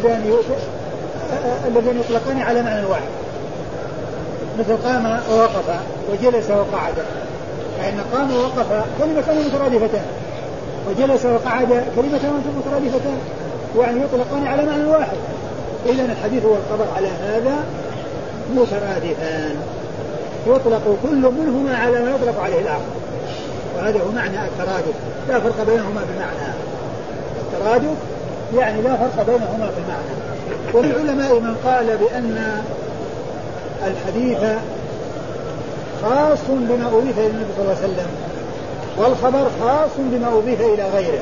اللذان يطلقان على معنى واحد، مثل قام ووقف وجلس وقعد، فإن قام ووقف كلمتان مترادفتان، وجلس وقعد كلمتان مترادفتان، يعني يطلقان على معنى واحد. إذن الحديث والخبر على هذا مترادفان، يطلق كل منهما على ما يطلق عليه الآخر، وهذا هو معنى الترادف، لا فرق بينهما بالمعنى. الترادف يعني لا فرق بينهما بالمعنى. والعلماء من قال بأن الحديث خاص بما أضيف إلى النبي صلى الله عليه وسلم والخبر خاص بما أضيف إلى غيره،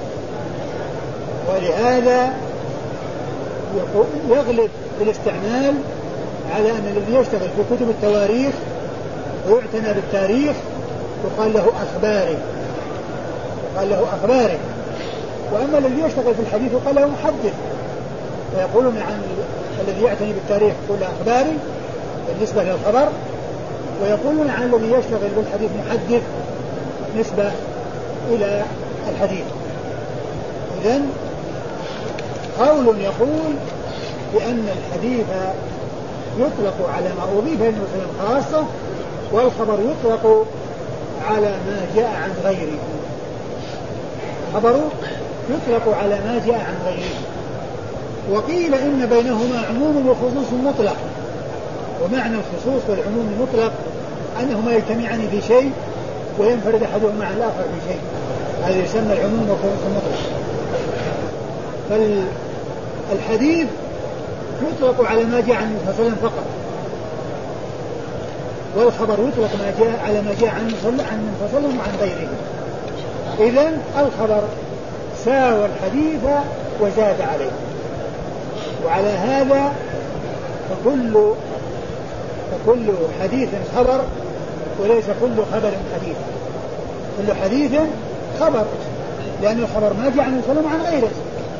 ولهذا يغلب الاستعمال على أن الذي يشتغل في كتب التواريخ ويعتنى بالتاريخ يقال له أخباري، يقال له أخباري. وأما الذي يشتغل في الحديث يقال له محدث، فيقولون عن الذي يعتني بالتاريخ يقول أخباري بالنسبة للخبر، ويقولون عن الذي يشتغل بالحديث محدث نسبة إلى الحديث. إذن قول يقول بأن الحديث يطلق على ما أضيف إلى النبي خاصة، والخبر يطلق على ما جاء عن غيره. الخبر يطلق على ما جاء عن غيره. وقيل إن بينهما عموم وخصوص مطلق، ومعنى الخصوص والعموم المطلق أنهما يجتمعان في شيء وينفرد أحدهما عن الآخر في شيء، هذا يسمى العموم والخصوص المطلق. فالحديث يطلق على ما جاء عن النبي صلى الله عليه وسلم فقط، والخبر يطلق على ما جاء عن النبي صلى الله عليه وسلم وعن غيره. إذن الخبر ساوى الحديث وزاد عليه، وعلى هذا فكل حديث خبر وليس كل خبر حديث. كل حديث خبر، لأن الخبر ما جاء عن النبي صلى الله عليه وسلم عن غيره،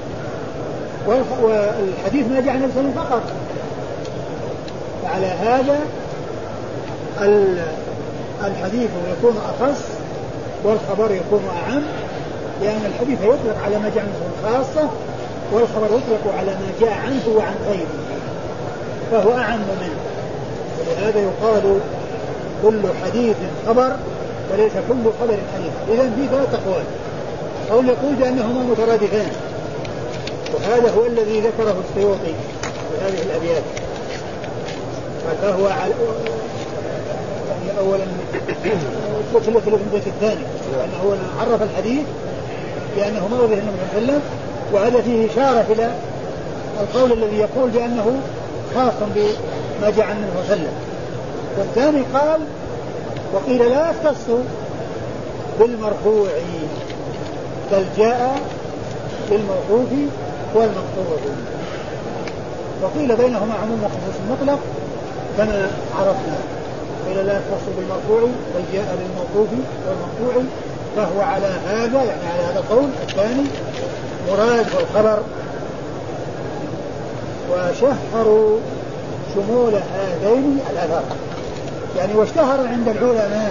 والحديث ما جاء عن النبي صلى الله عليه وسلم فقط. فعلى هذا الحديث يكون أخص والخبر يكون أعم، لأن الحديث يطلق على ما جاء عن النبي صلى الله عليه وسلم خاصة، والخبر يطلق على ما جاء عنه وعن غيره فهو أعم منه. ولهذا يقال كل حديث خبر وليس كل خبر حديث. إذن في ثلاث أقوال، أو يقول بأنهما مترادفان، وهذا هو الذي ذكره السيوطي في هذه الأبيات. فهو يعني أولا في البيت الثاني أنه عرف الحديث بأنه موضع النبي صلى الله عليه وسلم، وهذا فيه إشارة إلى القول الذي يقول بأنه خاص بما جاء عن النبي صلى الله عليه وسلم. والثاني قال وقيل لا يختص بالمرفوع بل جاء بالموقوف والمقطوع، وقيل بينهما عموم وخصوص مطلق كما عرفنا. قيل لا يختص بالمرفوع بل جاء بالموقوف والمقطوع، فهو على هذا يعني على هذا القول الثاني مراد الخبر. وشهروا شمول هذين الأثر، يعني واشتهر عند العلماء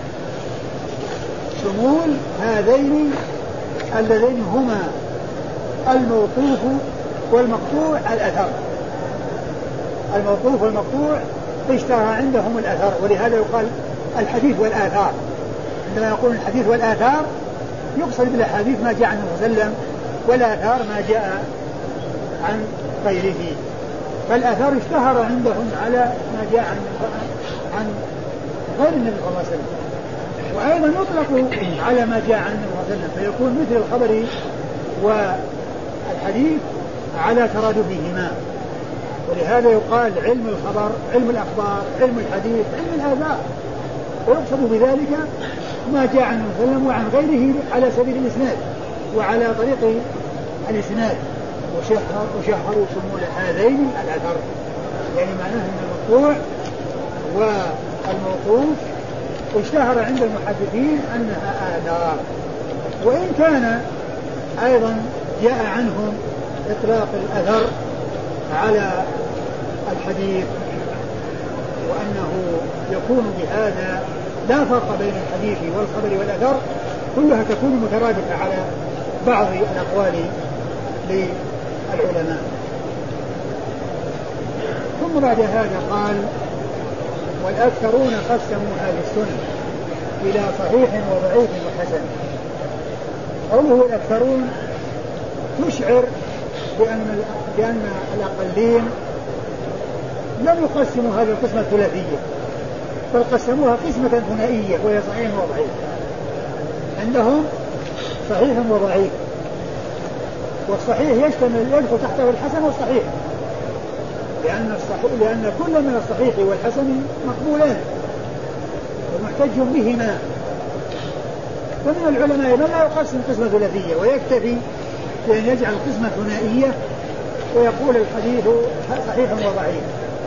شمول هذين اللذين هما الموقوف والمقطوع الأثر. الموقوف والمقطوع اشتهر عندهم الأثر، ولهذا يقال الحديث والآثار. عندما يقول الحديث والآثار يقصد بالحديث ما جاء عنه صلى الله عليه وسلم، والآثار ما جاء عن غيره. فالآثار اشتهر عندهم على ما جاء عن غير النبي صلى الله عليه وسلم، وأيضا يطلق على ما جاء عن النبي صلى الله عليه وسلم، فيكون مثل الخبر والحديث على ترادفهما. ولهذا يقال علم الخبر، علم الأخبار، علم الحديث، علم الآثار، ويقصد بذلك ما جاء عن النبي صلى الله عليه وسلم وعن غيره على سبيل الإسناد وعلى طريق الإسناد. وشهروا شمول هذين الأثر، يعني معناه أن المقطوع والموقوف اشتهر عند المحدثين أنها آثار، وإن كان أيضا جاء عنهم إطلاق الأثر على الحديث، وأنه يكون بهذا لا فرق بين الحديث والخبر والأثر، كلها تكون مترادفة على بعض الأقوال للعلماء. ثم بعد هذا قال والأكثرون قسموا هذه السنة إلى صحيح وضعيف وحسن. قوله الأكثرون تشعر بأن الأقلين لم يقسموا هذه القسمة الثلاثية، بل قسموها قسمة ثنائية وهي صحيح وضعيف. عندهم صحيح وضعيف، والصحيح يدخل تحته الحسن والصحيح، لأن كل من الصحيح والحسن مقبولان ومحتج بهما. فمن العلماء من لا يقسم قسمة ثلاثية ويكتفي بأن يجعل قسمة ثنائية ويقول الحديث صحيح وضعيف،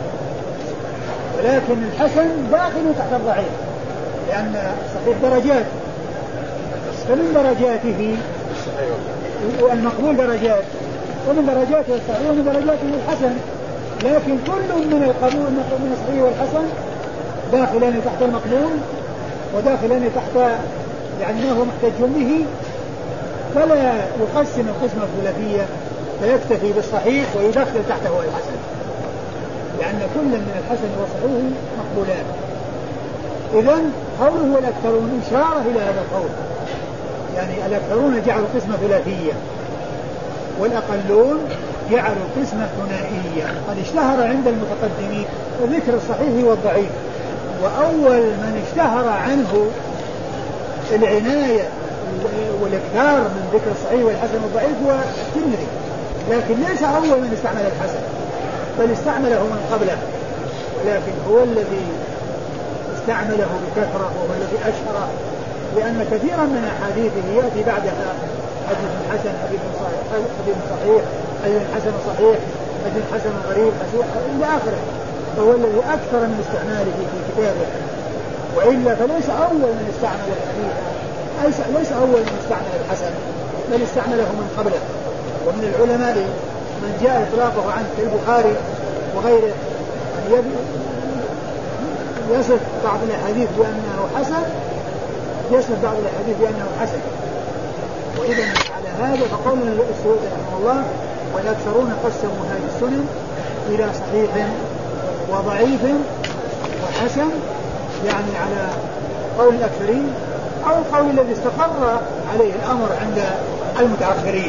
ولكن الحسن داخل تحت الضعيف، لأن الصحيح درجات، فمن درجاته المقبول درجات، ومن درجاته الصحيح ومن درجاته الحسن، لكن كل من القبول من الصحيح والحسن داخلان تحت المقبول وداخلان تحت يعني ما هو محتج به، فلا يقسم القسمة الثلاثية، فيكتفي بالصحيح ويدخل تحته الحسن، لأن كل من الحسن والصحيح مقبولان. إذن قوله الأكثرون إشارة إلى هذا القول، يعني الأكثرون جعلوا قسمة ثلاثية والأقلون جعلوا قسمة ثنائية. قد اشتهر عند المتقدمين ذكر الصحيح والضعيف، وأول من اشتهر عنه العناية والإكثار من ذكر الصحيح والحسن والضعيف هو الترمذي، لكن ليس أول من استعمل الحسن، بل استعمله من قبله، ولكن هو الذي استعمله بكثرة وهو الذي أشهره، لأن كثيرا من أحاديثه يأتي بعدها حديث حسن، حديث صحيح، حديث حسن صحيح، حديث حسن غريب، إلى آخره، فهو الذي أكثر من استعماله في كتابه. وإلا فليس أول من استعمل الحديث، ليس أول من استعمل الحسن، بل استعمله من قبله. ومن العلماء من جاء إطلاقه عنه كالبخاري وغيره يصف بعض الأحاديث بأنه حسن، يصف بعض الأحاديث بأنه حسن. وإذا على هذا فقول السيوطي رحمه الله والأكثرون قسموا هذه السنن إلى صحيح وضعيف وحسن، يعني على قول الأكثرين أو القول الذي استقر عليه الأمر عند المتأخرين.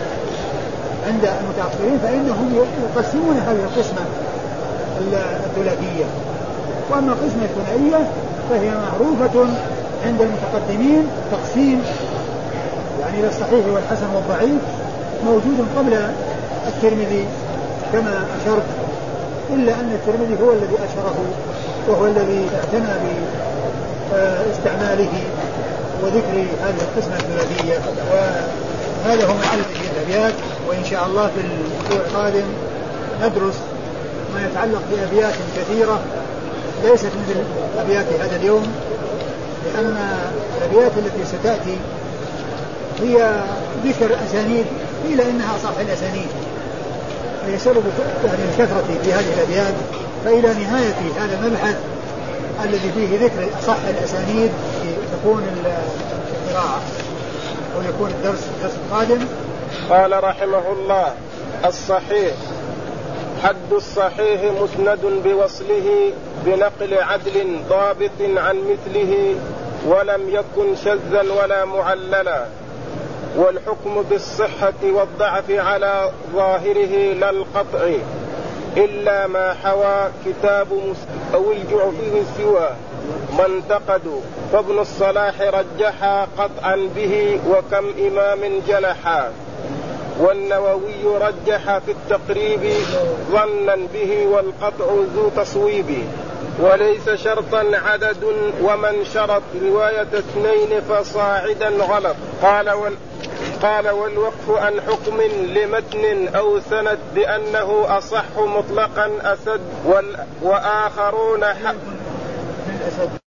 فإنهم يقسمون هذه القسمة الثلاثية. وأما القسمة الثنائية فهي معروفة عند المتقدمين تقسيم يعني إلى الصحيح والحسن والضعيف، موجود قبل الترمذي كما أشرت، إلا أن الترمذي هو الذي أشره وهو الذي اعتنى باستعماله وذكر هذه القسمة الثلاثية. وهذا هو محل الأبيات، وإن شاء الله في الأسبوع القادم ندرس ما يتعلق بأبيات كثيرة ليست مثل أبيات هذا اليوم، لأن الأبيات التي ستأتي هي ذكر أسانيد إلى أنها أصح الأسانيد، هي سبب يعني الكثرة في هذه الأبيات. فإلى نهاية هذا المبحث الذي فيه ذكر أصح الأسانيد تكون القراءة أو يكون الدرس القادم. قال رحمه الله: الصحيح حد الصحيح مسند بوصله بنقل عدل ضابط عن مثله ولم يكن شذا ولا معللا، والحكم بالصحة والضعف على ظاهره لا القطع إلا ما حوى كتاب أو الجعفي سوى ما انتقدوا، فابن الصلاح رجحا قطعا به وكم إمام جلحا، والنووي رجح في التقريب ظنا به والقطع ذو تصويب، وليس شرطا عدد ومن شرط رواية اثنين فصاعدا غلط. قال والوقف عن حكم لمتن أو سند بأنه أصح مطلقا أسد وآخرون